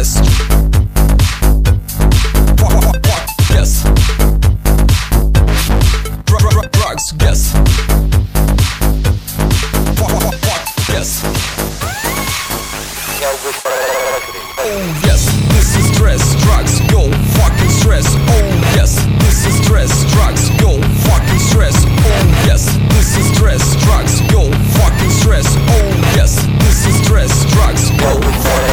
stress. Yes. Drugs, yes. Yes. Oh yes, this is stress, drugs, yo, fucking stress. Oh yes, this is stress, drugs, yo, fucking stress. Oh yes, this is stress, drugs, yo, fucking stress. Oh yes, this is stress, drugs, yo.